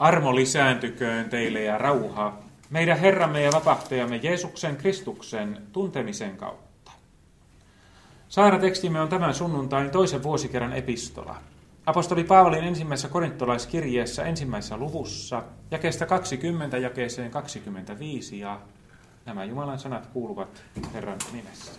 Armo lisääntyköön teille ja rauha meidän Herramme ja vapahtajamme Jeesuksen Kristuksen tuntemisen kautta. Saaratekstimme on tämän sunnuntain toisen vuosikerran epistola. Apostoli Paavalin ensimmäisessä korintolaiskirjeessä ensimmäisessä luvussa, jakeesta 20 jakeeseen 25, ja nämä Jumalan sanat kuuluvat Herran nimessä.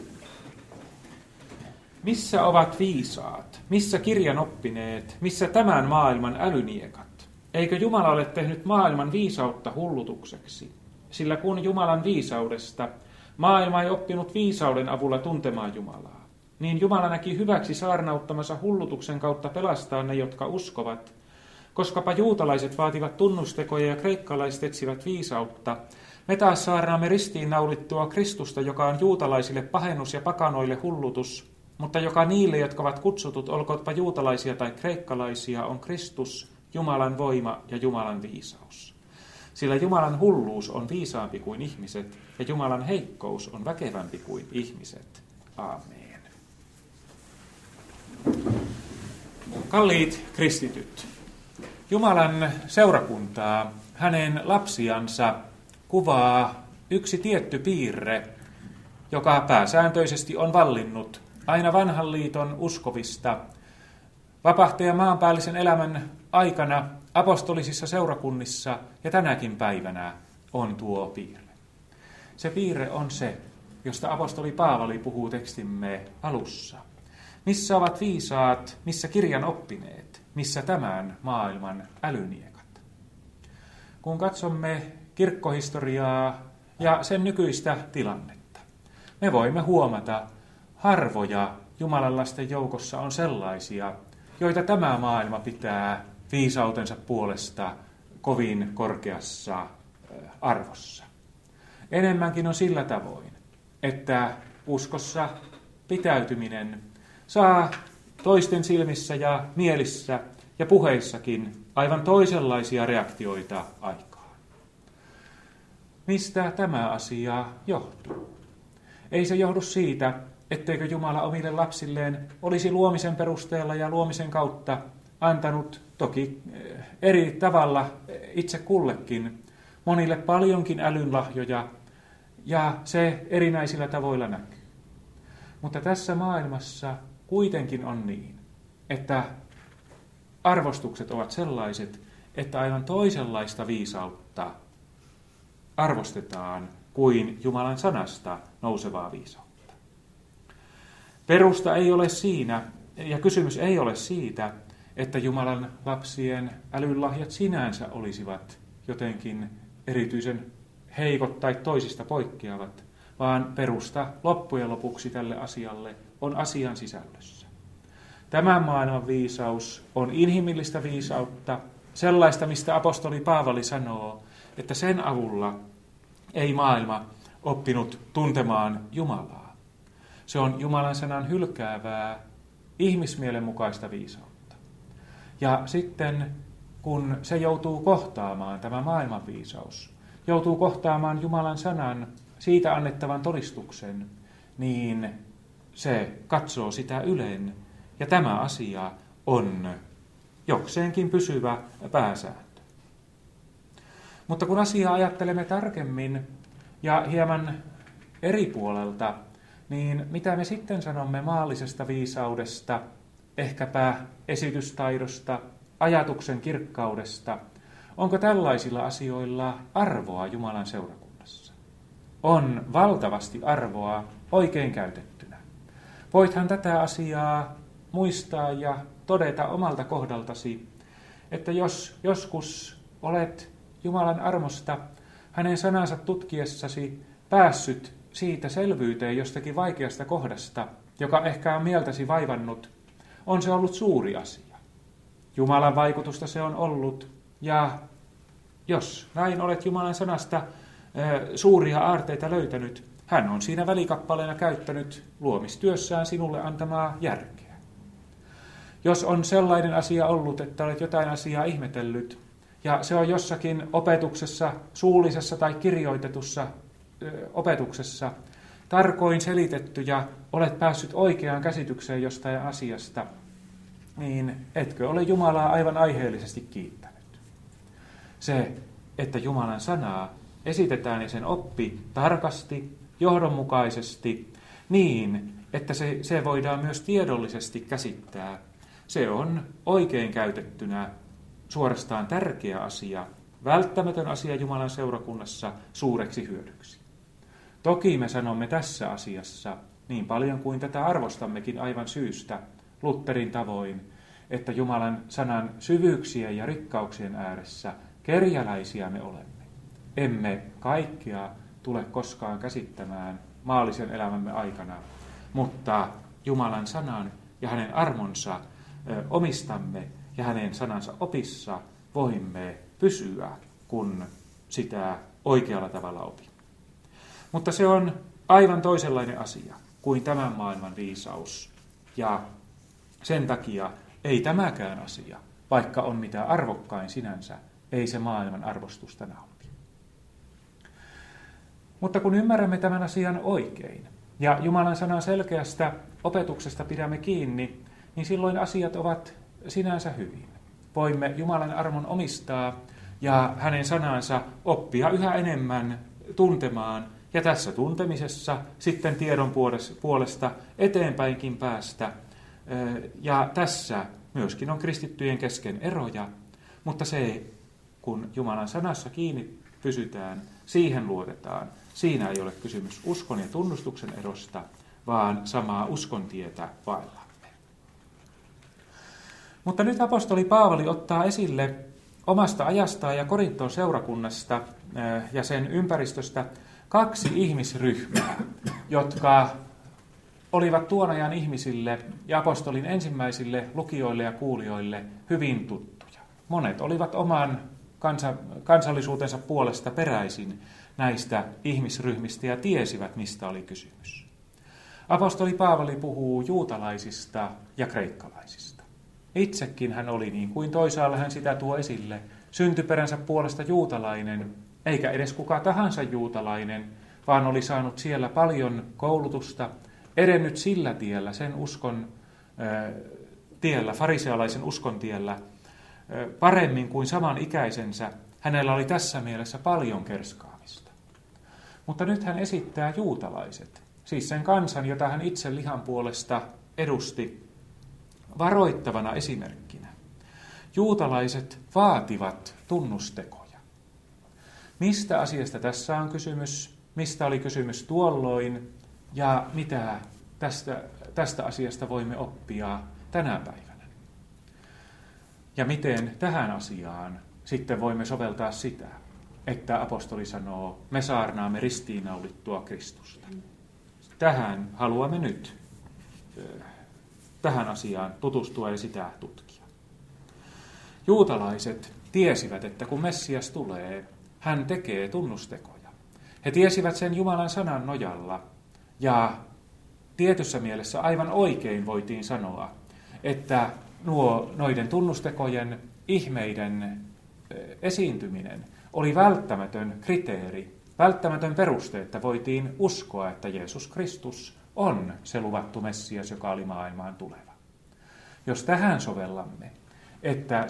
Missä ovat viisaat, missä kirjan oppineet, missä tämän maailman älyniekat? Eikö Jumala ole tehnyt maailman viisautta hullutukseksi? Sillä kun Jumalan viisaudesta maailma ei oppinut viisauden avulla tuntemaan Jumalaa, niin Jumala näki hyväksi saarnauttamansa hullutuksen kautta pelastaa ne, jotka uskovat. Koskapa juutalaiset vaativat tunnustekoja ja kreikkalaiset etsivät viisautta, me taas saarnaamme ristiinnaulittua Kristusta, joka on juutalaisille pahennus ja pakanoille hullutus, mutta joka niille, jotka ovat kutsutut, olkootpa juutalaisia tai kreikkalaisia, on Kristus, Jumalan voima ja Jumalan viisaus. Sillä Jumalan hulluus on viisaampi kuin ihmiset, ja Jumalan heikkous on väkevämpi kuin ihmiset. Aamen. Kalliit kristityt, Jumalan seurakuntaa, hänen lapsiansa kuvaa yksi tietty piirre, joka pääsääntöisesti on vallinnut aina vanhan liiton uskovista vapahtajan maanpäällisen elämän aikana apostolisissa seurakunnissa ja tänäkin päivänä on tuo piirre. Se piirre on se, josta apostoli Paavali puhuu tekstimme alussa. Missä ovat viisaat, missä kirjan oppineet, missä tämän maailman älyniekat? Kun katsomme kirkkohistoriaa ja sen nykyistä tilannetta, me voimme huomata, harvoja Jumalan lasten joukossa on sellaisia, joita tämä maailma pitää viisautensa puolesta kovin korkeassa arvossa. Enemmänkin on sillä tavoin, että uskossa pitäytyminen saa toisten silmissä ja mielissä ja puheissakin aivan toisenlaisia reaktioita aikaan. Mistä tämä asia johtuu? Ei se johdu siitä, etteikö Jumala omille lapsilleen olisi luomisen perusteella ja luomisen kautta antanut toki eri tavalla itse kullekin monille paljonkin älynlahjoja, ja se erinäisillä tavoilla näkyy. Mutta tässä maailmassa kuitenkin on niin, että arvostukset ovat sellaiset, että aivan toisenlaista viisautta arvostetaan kuin Jumalan sanasta nousevaa viisautta. Perusta ei ole siinä, ja kysymys ei ole siitä, että Jumalan lapsien älynlahjat sinänsä olisivat jotenkin erityisen heikot tai toisista poikkeavat, vaan perusta loppujen lopuksi tälle asialle on asian sisällössä. Tämän maailman viisaus on inhimillistä viisautta, sellaista, mistä apostoli Paavali sanoo, että sen avulla ei maailma oppinut tuntemaan Jumalaa. Se on Jumalan sanan hylkäävää, ihmismielen mukaista viisautta. Ja sitten, kun se joutuu kohtaamaan, tämä maailman viisaus, joutuu kohtaamaan Jumalan sanan, siitä annettavan todistuksen, niin se katsoo sitä ylen, ja tämä asia on jokseenkin pysyvä pääsääntö. Mutta kun asiaa ajattelemme tarkemmin ja hieman eri puolelta, niin mitä me sitten sanomme maallisesta viisaudesta, ehkäpä esitystaidosta, ajatuksen kirkkaudesta? Onko tällaisilla asioilla arvoa Jumalan seurakunnassa? On valtavasti arvoa oikein käytettynä. Voithan tätä asiaa muistaa ja todeta omalta kohdaltasi, että jos joskus olet Jumalan armosta hänen sanansa tutkiessasi päässyt siitä selvyyteen jostakin vaikeasta kohdasta, joka ehkä on mieltäsi vaivannut, on se ollut suuri asia. Jumalan vaikutusta se on ollut, ja jos näin olet Jumalan sanasta suuria aarteita löytänyt, hän on siinä välikappaleena käyttänyt luomistyössään sinulle antamaa järkeä. Jos on sellainen asia ollut, että olet jotain asiaa ihmetellyt, ja se on jossakin opetuksessa, suullisessa tai kirjoitetussa opetuksessa tarkoin selitetty ja olet päässyt oikeaan käsitykseen jostain asiasta, niin etkö ole Jumalaa aivan aiheellisesti kiittänyt. Se, että Jumalan sanaa esitetään ja sen oppi tarkasti, johdonmukaisesti, niin, että se voidaan myös tiedollisesti käsittää. Se on oikein käytettynä suorastaan tärkeä asia, välttämätön asia Jumalan seurakunnassa suureksi hyödyksi. Toki me sanomme tässä asiassa, niin paljon kuin tätä arvostammekin aivan syystä, Lutherin tavoin, että Jumalan sanan syvyyksien ja rikkauksien ääressä kerjäläisiä me olemme. Emme kaikkea tule koskaan käsittämään maallisen elämämme aikana, mutta Jumalan sanan ja hänen armonsa omistamme ja hänen sanansa opissa voimme pysyä, kun sitä oikealla tavalla opimme. Mutta se on aivan toisenlainen asia kuin tämän maailman viisaus. Ja sen takia ei tämäkään asia, vaikka on mitä arvokkain sinänsä, ei se maailman arvostusta nauti. Mutta kun ymmärrämme tämän asian oikein ja Jumalan sanan selkeästä opetuksesta pidämme kiinni, niin silloin asiat ovat sinänsä hyvin. Voimme Jumalan armon omistaa ja hänen sanansa oppia yhä enemmän tuntemaan ja tässä tuntemisessa sitten tiedon puolesta eteenpäinkin päästä. Ja tässä myöskin on kristittyjen kesken eroja, mutta se, kun Jumalan sanassa kiinni pysytään, siihen luotetaan. Siinä ei ole kysymys uskon ja tunnustuksen erosta, vaan samaa uskontietä vaellamme. Mutta nyt apostoli Paavali ottaa esille omasta ajastaan ja Korinton seurakunnasta ja sen ympäristöstä 2 ihmisryhmää, jotka olivat tuon ajan ihmisille ja apostolin ensimmäisille lukijoille ja kuulijoille hyvin tuttuja. Monet olivat oman kansallisuutensa puolesta peräisin näistä ihmisryhmistä ja tiesivät, mistä oli kysymys. Apostoli Paavali puhuu juutalaisista ja kreikkalaisista. Itsekin hän oli, niin kuin toisaalla hän sitä tuo esille, syntyperänsä puolesta juutalainen, eikä edes kuka tahansa juutalainen, vaan oli saanut siellä paljon koulutusta, edennyt sillä tiellä, sen uskon tiellä, farisealaisen uskon tiellä, paremmin kuin saman ikäisensä. Hänellä oli tässä mielessä paljon kerskaamista. Mutta nyt hän esittää juutalaiset, siis sen kansan, jota hän itse lihan puolesta edusti, varoittavana esimerkkinä. Juutalaiset vaativat tunnustekoja. Mistä asiasta tässä on kysymys? Mistä oli kysymys tuolloin? Ja mitä tästä asiasta voimme oppia tänä päivänä? Ja miten tähän asiaan sitten voimme soveltaa sitä, että apostoli sanoo, me saarnaamme ristiinnaulittua Kristusta. Tähän haluamme nyt tähän asiaan tutustua ja sitä tutkia. Juutalaiset tiesivät, että kun Messias tulee, hän tekee tunnustekoja. He tiesivät sen Jumalan sanan nojalla ja tietyssä mielessä aivan oikein voitiin sanoa, että noiden tunnustekojen ihmeiden esiintyminen oli välttämätön kriteeri, välttämätön peruste, että voitiin uskoa, että Jeesus Kristus on se luvattu Messias, joka oli maailmaan tuleva. Jos tähän sovellamme, että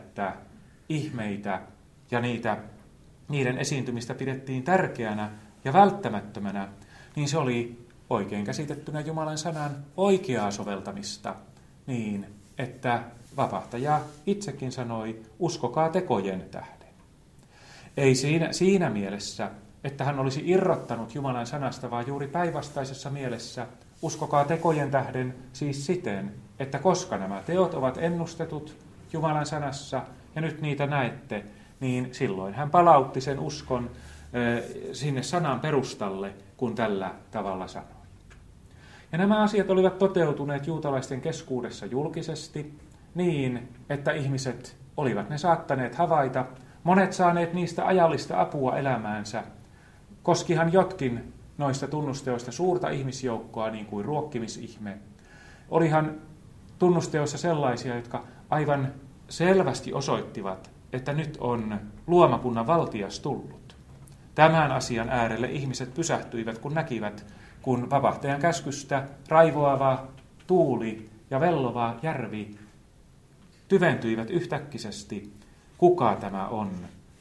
ihmeitä ja niiden esiintymistä pidettiin tärkeänä ja välttämättömänä, niin se oli oikein käsitettynä Jumalan sanan oikeaa soveltamista niin, että vapahtaja itsekin sanoi, uskokaa tekojen tähden. Ei siinä mielessä, että hän olisi irrottanut Jumalan sanasta, vaan juuri päinvastaisessa mielessä, uskokaa tekojen tähden siis siten, että koska nämä teot ovat ennustetut Jumalan sanassa ja nyt niitä näette, niin silloin hän palautti sen uskon sinne sanan perustalle, kun tällä tavalla sanoi. Ja nämä asiat olivat toteutuneet juutalaisten keskuudessa julkisesti niin, että ihmiset olivat ne saattaneet havaita, monet saaneet niistä ajallista apua elämäänsä. Koskihan jotkin noista tunnusteoista suurta ihmisjoukkoa, niin kuin ruokkimisihme. Olihan tunnusteoissa sellaisia, jotka aivan selvästi osoittivat, että nyt on luomakunnan valtias tullut. Tämän asian äärelle ihmiset pysähtyivät, kun näkivät, kun vapahtajan käskystä raivoava tuuli ja vellova järvi tyventyivät yhtäkkisesti, kuka tämä on,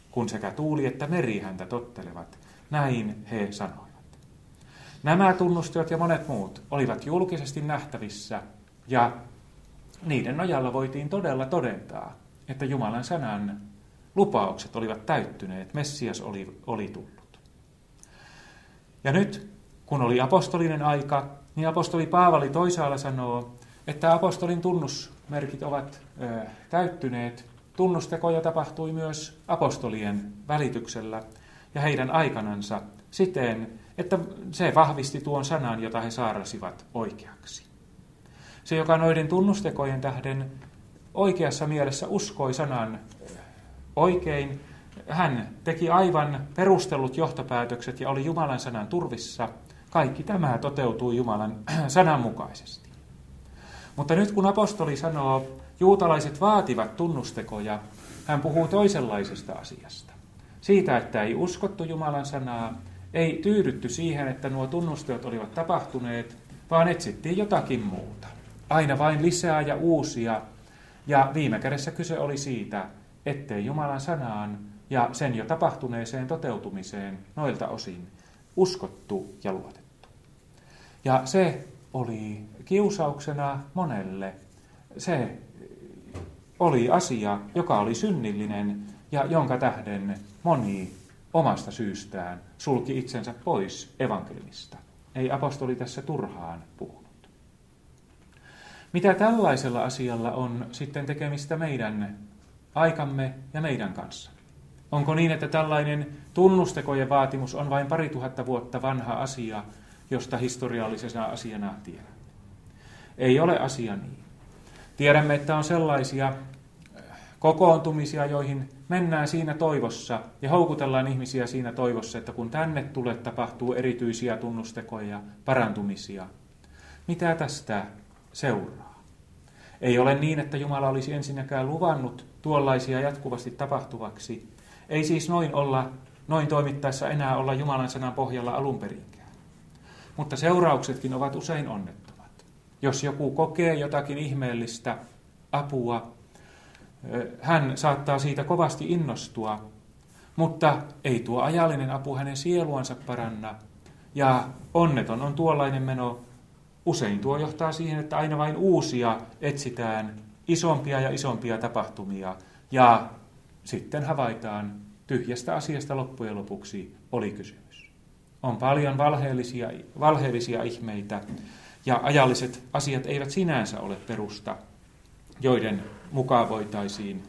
kun sekä tuuli että meri häntä tottelevat. Näin he sanoivat. Nämä tunnustajat ja monet muut olivat julkisesti nähtävissä, ja niiden nojalla voitiin todella todentaa, että Jumalan sanan lupaukset olivat täyttyneet, Messias oli tullut. Ja nyt, kun oli apostolinen aika, niin apostoli Paavali toisaalla sanoo, että apostolin tunnusmerkit ovat täyttyneet. Tunnustekoja tapahtui myös apostolien välityksellä ja heidän aikanansa siten, että se vahvisti tuon sanan, jota he saarnasivat oikeaksi. Se, joka noiden tunnustekojen tähden oikeassa mielessä uskoi sanan oikein, hän teki aivan perustellut johtopäätökset ja oli Jumalan sanan turvissa. Kaikki tämä toteutui Jumalan sanan mukaisesti. Mutta nyt kun apostoli sanoo, juutalaiset vaativat tunnustekoja, hän puhuu toisenlaisesta asiasta. Siitä, että ei uskottu Jumalan sanaa, ei tyydytty siihen, että nuo tunnusteot olivat tapahtuneet, vaan etsittiin jotakin muuta. Aina vain lisää ja uusia. Ja viime kädessä kyse oli siitä, ettei Jumalan sanaan ja sen jo tapahtuneeseen toteutumiseen noilta osin uskottu ja luotettu. Ja se oli kiusauksena monelle. Se oli asia, joka oli synnillinen ja jonka tähden moni omasta syystään sulki itsensä pois evankeliumista. Ei apostoli tässä turhaan puhunut. Mitä tällaisella asialla on sitten tekemistä meidän aikamme ja meidän kanssa? Onko niin, että tällainen tunnustekojen vaatimus on vain 2000 vuotta vanha asia, josta historiallisena asiana tiedämme? Ei ole asia niin. Tiedämme, että on sellaisia kokoontumisia, joihin mennään siinä toivossa ja houkutellaan ihmisiä siinä toivossa, että kun tänne tulee, tapahtuu erityisiä tunnustekoja, parantumisia. Mitä tästä seuraa? Ei ole niin, että Jumala olisi ensinnäkään luvannut tuollaisia jatkuvasti tapahtuvaksi. Ei siis noin toimittaessa enää olla Jumalan sanan pohjalla alun perinkään. Mutta seurauksetkin ovat usein onnettomat. Jos joku kokee jotakin ihmeellistä apua, hän saattaa siitä kovasti innostua, mutta ei tuo ajallinen apu hänen sieluansa paranna. Ja onneton on tuollainen meno. Usein tuo johtaa siihen, että aina vain uusia etsitään, isompia ja isompia tapahtumia, ja sitten havaitaan, tyhjästä asiasta loppujen lopuksi oli kysymys. On paljon valheellisia ihmeitä, ja ajalliset asiat eivät sinänsä ole perusta, joiden mukaan voitaisiin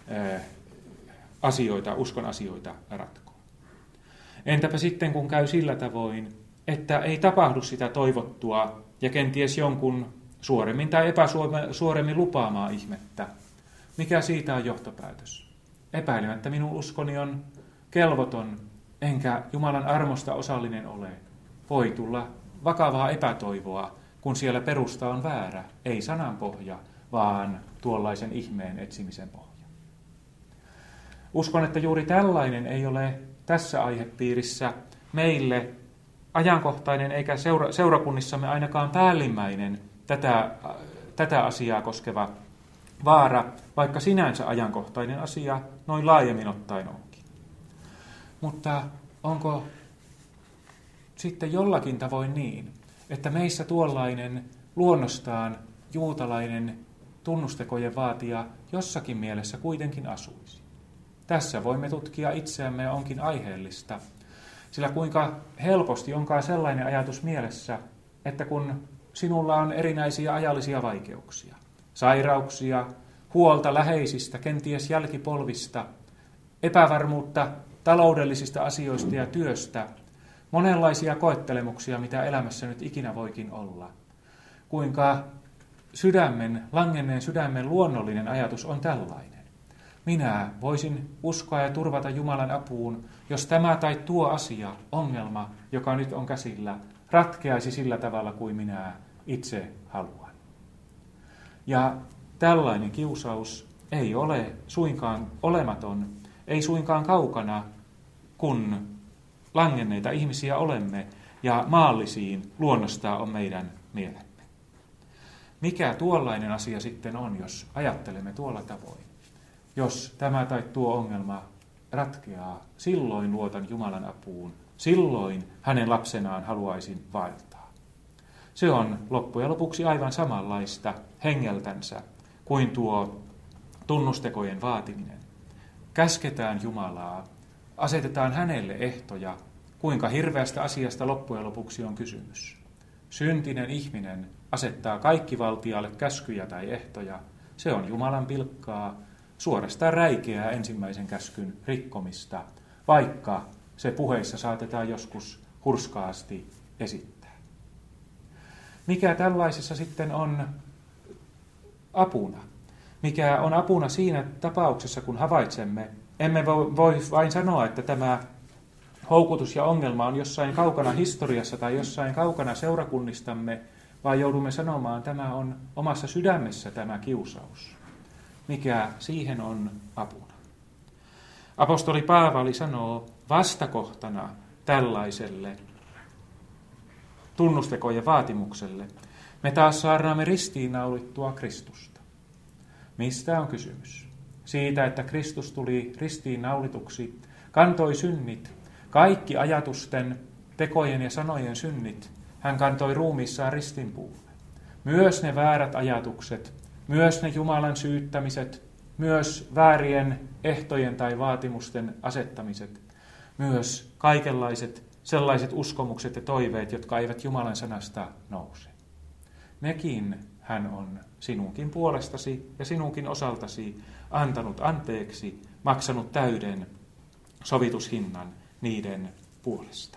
uskon asioita ratkoa. Entäpä sitten, kun käy sillä tavoin, että ei tapahdu sitä toivottua ja kenties jonkun suoremmin tai epäsuoremmin lupaamaa ihmettä? Mikä siitä on johtopäätös? Epäilemättä minun uskoni on kelvoton, enkä Jumalan armosta osallinen ole. Voi tulla vakavaa epätoivoa, kun siellä perusta on väärä, ei sanan pohja, vaan tuollaisen ihmeen etsimisen pohja. Uskon, että juuri tällainen ei ole tässä aihepiirissä meille ajankohtainen eikä seurakunnissamme ainakaan päällimmäinen tätä asiaa koskeva vaara, vaikka sinänsä ajankohtainen asia noin laajemmin ottaen onkin. Mutta onko sitten jollakin tavoin niin, että meissä tuollainen luonnostaan juutalainen tunnustekojen vaatija jossakin mielessä kuitenkin asuisi? Tässä voimme tutkia itseämme ja onkin aiheellista, sillä kuinka helposti onkaan sellainen ajatus mielessä, että kun sinulla on erinäisiä ajallisia vaikeuksia, sairauksia, huolta läheisistä, kenties jälkipolvista, epävarmuutta taloudellisista asioista ja työstä, monenlaisia koettelemuksia, mitä elämässä nyt ikinä voikin olla. Kuinka langenneen sydämen luonnollinen ajatus on tällainen. Minä voisin uskoa ja turvata Jumalan apuun, jos tämä tai tuo asia, ongelma, joka nyt on käsillä, ratkeaisi sillä tavalla kuin minä itse haluan. Ja tällainen kiusaus ei ole suinkaan olematon, ei suinkaan kaukana, kun langenneita ihmisiä olemme ja maallisiin luonnostaan on meidän mielemme. Mikä tuollainen asia sitten on, jos ajattelemme tuolla tavoin? Jos tämä tai tuo ongelma ratkeaa, silloin luotan Jumalan apuun, silloin hänen lapsenaan haluaisin vaeltaa. Se on loppujen lopuksi aivan samanlaista hengeltänsä kuin tuo tunnustekojen vaatiminen. Käsketään Jumalaa, asetetaan hänelle ehtoja, kuinka hirveästä asiasta loppujen lopuksi on kysymys. Syntinen ihminen asettaa kaikkivaltiaalle käskyjä tai ehtoja. Se on Jumalan pilkkaa, suorastaan räikeää ensimmäisen käskyn rikkomista, vaikka se puheissa saatetaan joskus hurskaasti esittää. Mikä tällaisessa sitten on apuna? Mikä on apuna siinä tapauksessa, kun havaitsemme, emme voi vain sanoa, että tämä houkutus ja ongelma on jossain kaukana historiassa tai jossain kaukana seurakunnistamme, vaan joudumme sanomaan, että tämä on omassa sydämessä tämä kiusaus. Mikä siihen on apuna? Apostoli Paavali sanoo vastakohtana tällaiselle tunnustekojen vaatimukselle. Me taas saarnaamme ristiinnaulittua Kristusta. Mistä on kysymys? Siitä, että Kristus tuli ristiinnaulituksi, kantoi synnit, kaikki ajatusten, tekojen ja sanojen synnit, hän kantoi ruumiissaan ristinpuulle. Myös ne väärät ajatukset, myös ne Jumalan syyttämiset, myös väärien ehtojen tai vaatimusten asettamiset, myös kaikenlaiset sellaiset uskomukset ja toiveet, jotka eivät Jumalan sanasta nouse. Nekin hän on sinunkin puolestasi ja sinunkin osaltasi antanut anteeksi, maksanut täyden sovitushinnan niiden puolesta.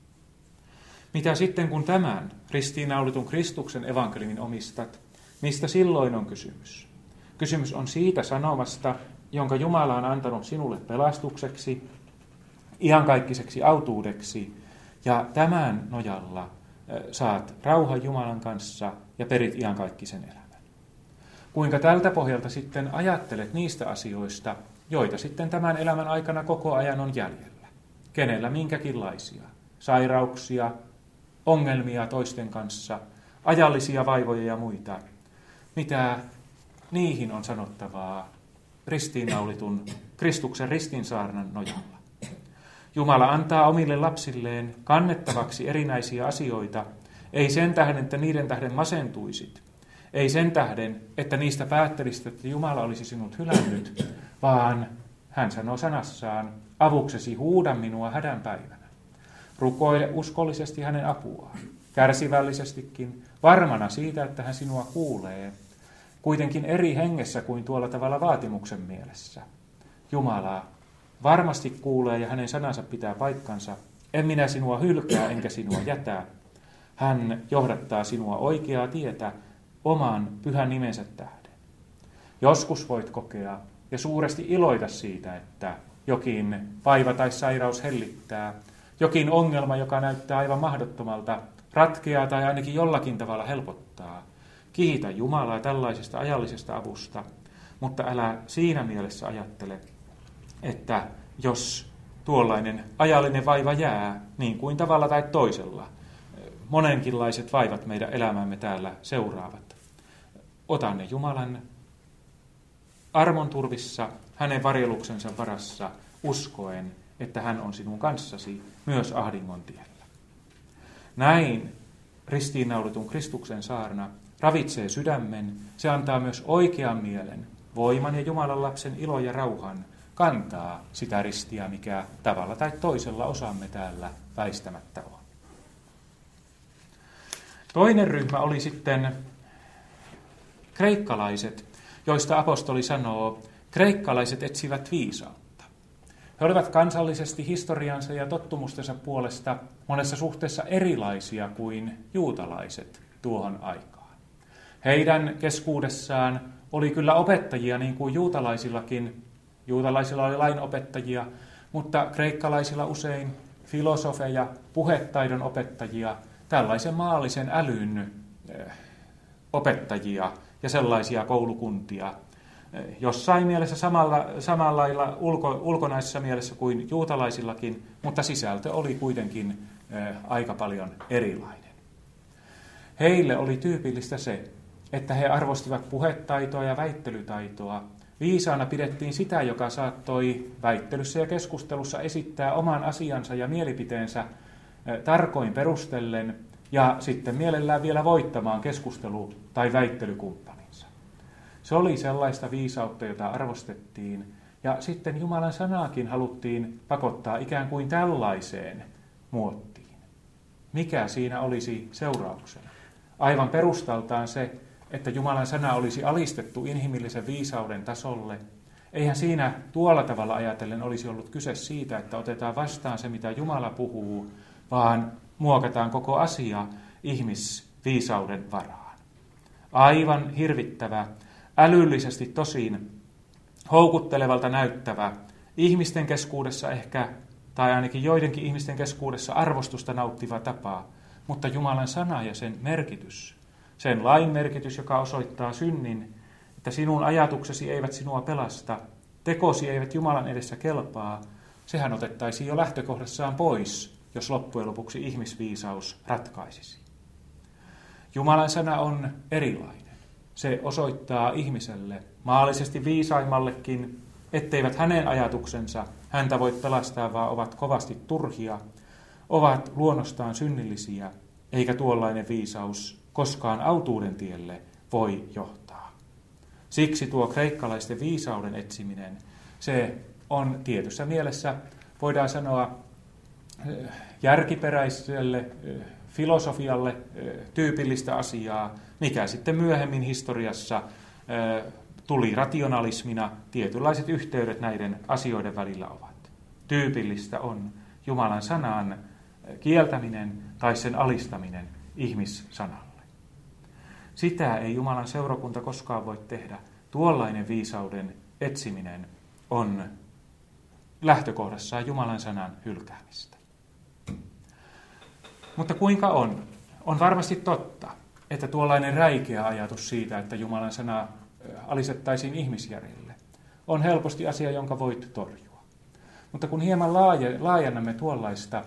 Mitä sitten kun tämän ristiinnaulitun Kristuksen evankeliumin omistat, mistä silloin on kysymys? Kysymys on siitä sanomasta, jonka Jumala on antanut sinulle pelastukseksi, iankaikkaiseksi autuudeksi, ja tämän nojalla saat rauhan Jumalan kanssa ja perit iankaikkisen elämän. Kuinka tältä pohjalta sitten ajattelet niistä asioista, joita sitten tämän elämän aikana koko ajan on jäljellä? Kenellä minkäkinlaisia? Sairauksia, ongelmia toisten kanssa, ajallisia vaivoja ja muita. Mitä niihin on sanottavaa ristiinnaulitun Kristuksen ristinsaarnan nojalla? Jumala antaa omille lapsilleen kannettavaksi erinäisiä asioita, ei sen tähden, että niiden tähden masentuisit, ei sen tähden, että niistä päättelisit, että Jumala olisi sinut hylännyt, vaan hän sanoo sanassaan, avuksesi huuda minua hädän päivänä. Rukoile uskollisesti hänen apuaan, kärsivällisestikin, varmana siitä, että hän sinua kuulee, kuitenkin eri hengessä kuin tuolla tavalla vaatimuksen mielessä. Jumala varmasti kuulee ja hänen sanansa pitää paikkansa. En minä sinua hylkää enkä sinua jätä. Hän johdattaa sinua oikeaa tietä oman pyhän nimensä tähden. Joskus voit kokea ja suuresti iloita siitä, että jokin vaiva tai sairaus hellittää, jokin ongelma, joka näyttää aivan mahdottomalta, ratkeaa tai ainakin jollakin tavalla helpottaa. Kiitä Jumalaa tällaisesta ajallisesta avusta, mutta älä siinä mielessä ajattele, että jos tuollainen ajallinen vaiva jää, niin kuin tavalla tai toisella, monenkinlaiset vaivat meidän elämämme täällä seuraavat. Ota ne Jumalan armon turvissa, hänen varjeluksensa varassa, uskoen, että hän on sinun kanssasi myös ahdingon tiellä. Näin ristiinnaulitun Kristuksen saarna ravitsee sydämen, se antaa myös oikean mielen, voiman ja Jumalan lapsen ilo ja rauhan kantaa sitä ristiä, mikä tavalla tai toisella osamme täällä väistämättä on. Toinen ryhmä oli sitten kreikkalaiset, joista apostoli sanoo, kreikkalaiset etsivät viisautta. He olivat kansallisesti historiansa ja tottumustensa puolesta monessa suhteessa erilaisia kuin juutalaiset tuohon aikaan. Heidän keskuudessaan oli kyllä opettajia niin kuin juutalaisillakin. Juutalaisilla oli lainopettajia, mutta kreikkalaisilla usein filosofeja, puhetaidon opettajia, tällaisen maallisen älyn opettajia ja sellaisia koulukuntia. Jossain mielessä samalla lailla ulkonaisessa mielessä kuin juutalaisillakin, mutta sisältö oli kuitenkin aika paljon erilainen. Heille oli tyypillistä se, että he arvostivat puhetaitoa ja väittelytaitoa Viisaana pidettiin sitä, joka saattoi väittelyssä ja keskustelussa esittää oman asiansa ja mielipiteensä tarkoin perustellen ja sitten mielellään vielä voittamaan keskustelu- tai väittelykumppaninsa. Se oli sellaista viisautta, jota arvostettiin, ja sitten Jumalan sanaakin haluttiin pakottaa ikään kuin tällaiseen muottiin. Mikä siinä olisi seurauksena? Aivan perustaltaan se, että Jumalan sana olisi alistettu inhimillisen viisauden tasolle. Eihän siinä tuolla tavalla ajatellen olisi ollut kyse siitä, että otetaan vastaan se, mitä Jumala puhuu, vaan muokataan koko asia ihmisviisauden varaan. Aivan hirvittävä, älyllisesti tosin houkuttelevalta näyttävä, ihmisten keskuudessa ehkä, tai ainakin joidenkin ihmisten keskuudessa arvostusta nauttiva tapa, mutta Jumalan sana ja sen merkitys, sen lain merkitys, joka osoittaa synnin, että sinun ajatuksesi eivät sinua pelasta, tekosi eivät Jumalan edessä kelpaa, sehän otettaisiin jo lähtökohdassaan pois, jos loppujen lopuksi ihmisviisaus ratkaisisi. Jumalan sana on erilainen. Se osoittaa ihmiselle, maallisesti viisaimmallekin, etteivät hänen ajatuksensa häntä voi pelastaa, vaan ovat kovasti turhia, ovat luonnostaan synnillisiä, eikä tuollainen viisaus koskaan autuuden tielle voi johtaa. Siksi tuo kreikkalaisten viisauden etsiminen, se on tietyssä mielessä, voidaan sanoa, järkiperäiselle filosofialle tyypillistä asiaa, mikä sitten myöhemmin historiassa tuli rationalismina, tietynlaiset yhteydet näiden asioiden välillä ovat. Tyypillistä on Jumalan sanan kieltäminen tai sen alistaminen ihmissanalle. Sitä ei Jumalan seurakunta koskaan voi tehdä. Tuollainen viisauden etsiminen on lähtökohdassaan Jumalan sanan hylkäämistä. Mutta kuinka on? On varmasti totta, että tuollainen räikeä ajatus siitä, että Jumalan sana alistettaisiin ihmisjärjelle, on helposti asia, jonka voit torjua. Mutta kun hieman laajennamme tuollaista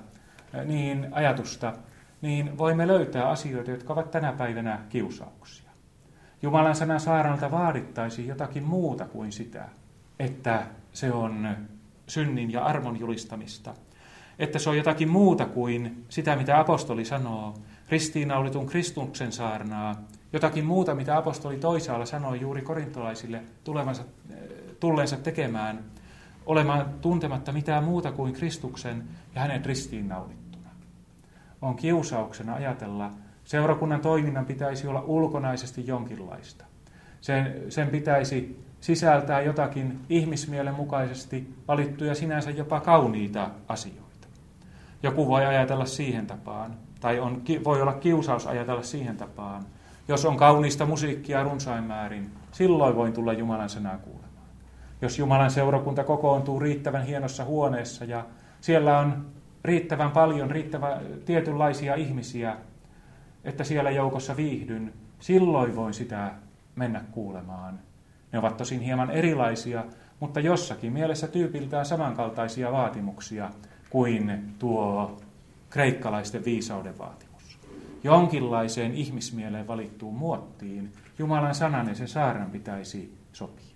ajatusta, niin voimme löytää asioita, jotka ovat tänä päivänä kiusauksia. Jumalan sanan saarnalta vaadittaisiin jotakin muuta kuin sitä, että se on synnin ja armon julistamista, että se on jotakin muuta kuin sitä, mitä apostoli sanoo, ristiinnaulitun Kristuksen saarnaa, jotakin muuta, mitä apostoli toisaalla sanoi juuri korintolaisille tulleensa tekemään, olemaan tuntematta mitään muuta kuin Kristuksen ja hänen ristiinnaulittuna. On kiusauksena ajatella, seurakunnan toiminnan pitäisi olla ulkonaisesti jonkinlaista. Sen pitäisi sisältää jotakin ihmismielen mukaisesti valittuja sinänsä jopa kauniita asioita. Joku voi ajatella siihen tapaan, tai voi olla kiusaus ajatella siihen tapaan. Jos on kaunista musiikkia runsain määrin, silloin voin tulla Jumalan sanaa kuulemaan. Jos Jumalan seurakunta kokoontuu riittävän hienossa huoneessa ja siellä on riittävän paljon tietynlaisia ihmisiä, että siellä joukossa viihdyn, silloin voin sitä mennä kuulemaan. Ne ovat tosin hieman erilaisia, mutta jossakin mielessä tyypiltään samankaltaisia vaatimuksia kuin tuo kreikkalaisten viisauden vaatimus. Jonkinlaiseen ihmismieleen valittuun muottiin Jumalan sanan ja sen saarnan pitäisi sopia.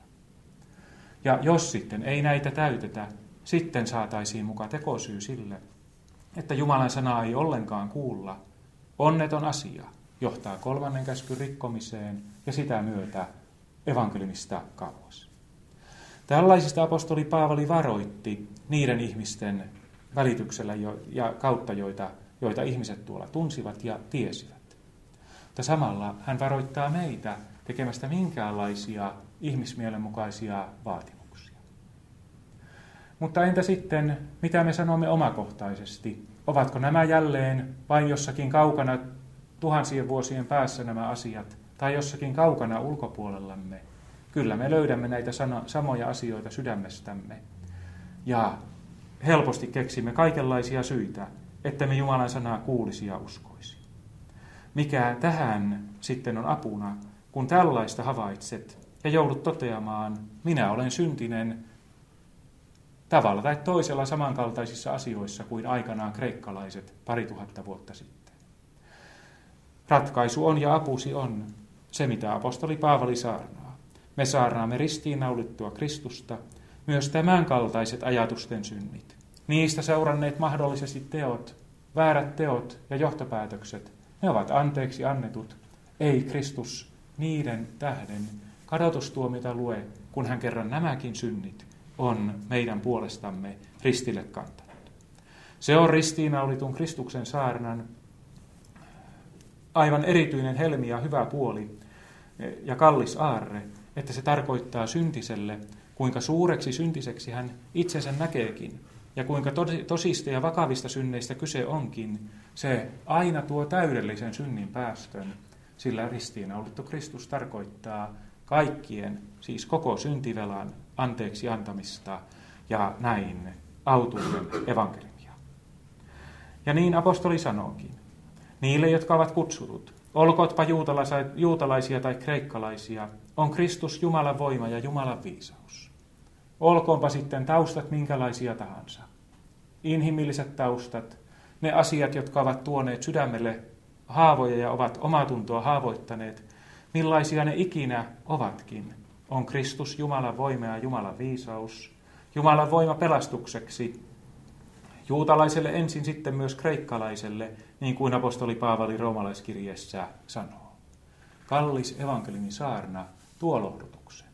Ja jos sitten ei näitä täytetä, sitten saataisiin muka tekosyy sille, että Jumalan sanaa ei ollenkaan kuulla. Onneton asia johtaa 3. käskyn rikkomiseen ja sitä myötä evankeliumista kauas. Tällaisista apostoli Paavali varoitti niiden ihmisten välityksellä ja kautta, joita ihmiset tuolla tunsivat ja tiesivät. Mutta samalla hän varoittaa meitä tekemästä minkäänlaisia ihmismielen mukaisia vaatimuksia. Mutta entä sitten, mitä me sanomme omakohtaisesti? Ovatko nämä jälleen vain jossakin kaukana tuhansien vuosien päässä nämä asiat, tai jossakin kaukana ulkopuolellamme? Kyllä me löydämme näitä samoja asioita sydämestämme. Ja helposti keksimme kaikenlaisia syitä, että me Jumalan sanaa kuulisi ja uskoisi. Mikä tähän sitten on apuna, kun tällaista havaitset ja joudut toteamaan, minä olen syntinen tavalla tai toisella samankaltaisissa asioissa kuin aikanaan kreikkalaiset 2000 vuotta sitten. Ratkaisu on ja apusi on se, mitä apostoli Paavali saarnaa. Me saarnaamme ristiinnaulittua Kristusta, myös tämän kaltaiset ajatusten synnit. Niistä seuranneet mahdollisesti teot, väärät teot ja johtopäätökset, ne ovat anteeksi annetut. Ei Kristus niiden tähden kadotustuomita lue, kun hän kerran nämäkin synnit on meidän puolestamme ristille kantanut. Se on ristiinnaulitun Kristuksen saarnan aivan erityinen helmi ja hyvä puoli ja kallis aarre, että se tarkoittaa syntiselle, kuinka suureksi syntiseksi hän itsensä näkeekin, ja kuinka tosista ja vakavista synneistä kyse onkin, se aina tuo täydellisen synnin päästön, sillä ristiinnaulittu Kristus tarkoittaa kaikkien, siis koko syntivelan anteeksi antamista ja näin autuuden evankeliumia. Ja niin apostoli sanookin, niille, jotka ovat kutsutut, olkootpa juutalaisia tai kreikkalaisia, on Kristus Jumalan voima ja Jumalan viisaus. Olkoonpa sitten taustat minkälaisia tahansa. Inhimilliset taustat, ne asiat, jotka ovat tuoneet sydämelle haavoja ja ovat omatuntoa haavoittaneet, millaisia ne ikinä ovatkin, on Kristus Jumalan voima ja Jumalan viisaus, Jumalan voima pelastukseksi, juutalaiselle ensin sitten myös kreikkalaiselle, niin kuin apostoli Paavali roomalaiskirjeessä sanoo. Kallis evankeliumin saarna tuo lohdutuksen.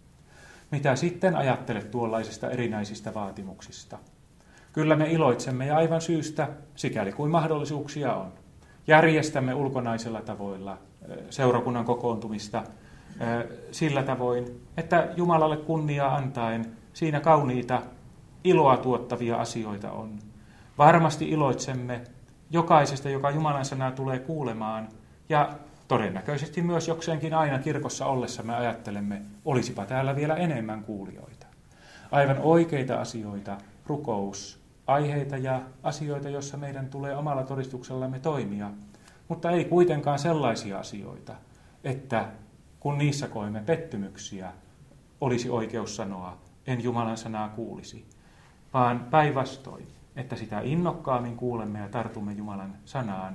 Mitä sitten ajattelet tuollaisista erinäisistä vaatimuksista? Kyllä me iloitsemme ja aivan syystä, sikäli kuin mahdollisuuksia on. Järjestämme ulkonaisella tavoilla seurakunnan kokoontumista sillä tavoin, että Jumalalle kunniaa antaen siinä kauniita iloa tuottavia asioita on. Varmasti iloitsemme jokaisesta, joka Jumalan sanaa tulee kuulemaan, ja todennäköisesti myös jokseenkin aina kirkossa ollessa me ajattelemme, olisipa täällä vielä enemmän kuulijoita. Aivan oikeita asioita, rukous, aiheita ja asioita, joissa meidän tulee omalla todistuksellamme toimia, mutta ei kuitenkaan sellaisia asioita, että kun niissä koemme pettymyksiä, olisi oikeus sanoa, en Jumalan sanaa kuulisi, vaan päinvastoin, että sitä innokkaammin kuulemme ja tartumme Jumalan sanaan,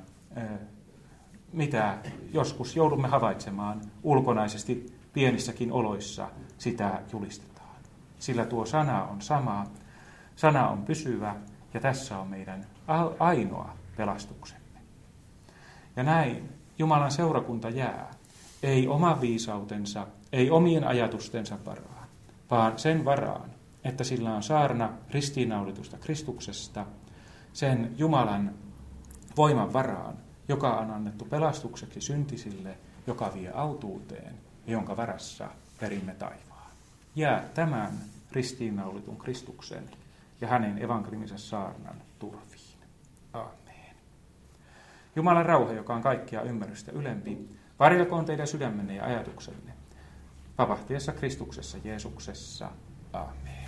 mitä joskus joudumme havaitsemaan ulkonaisesti pienissäkin oloissa, sitä julistetaan. Sillä tuo sana on sama, sana on pysyvä ja tässä on meidän ainoa pelastuksemme. Ja näin Jumalan seurakunta jää, ei oman viisautensa, ei omien ajatustensa varaan, vaan sen varaan, että sillä on saarna ristiinnaulitusta Kristuksesta, sen Jumalan voiman varaan, joka on annettu pelastukseksi syntisille, joka vie autuuteen ja jonka varassa perimme taivaan. Jää tämän ristiinnaulitun Kristuksen ja hänen evankeliuminsa saarnan turviin. Aamen. Jumalan rauha, joka on kaikkia ymmärrystä ylempi, varjelkoon teidän sydämenne ja ajatuksenne, vapahtiessa Kristuksessa Jeesuksessa. Aamen.